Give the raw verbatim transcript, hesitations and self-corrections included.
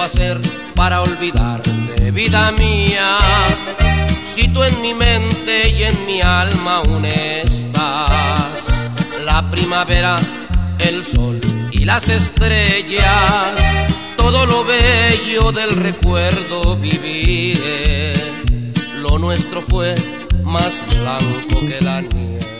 hacer para olvidarte, vida mía? Si tú en mi mente y en mi alma aún estás, la primavera, el sol y las estrellas, todo lo bello del recuerdo viviré. Lo nuestro fue más blanco que la nieve.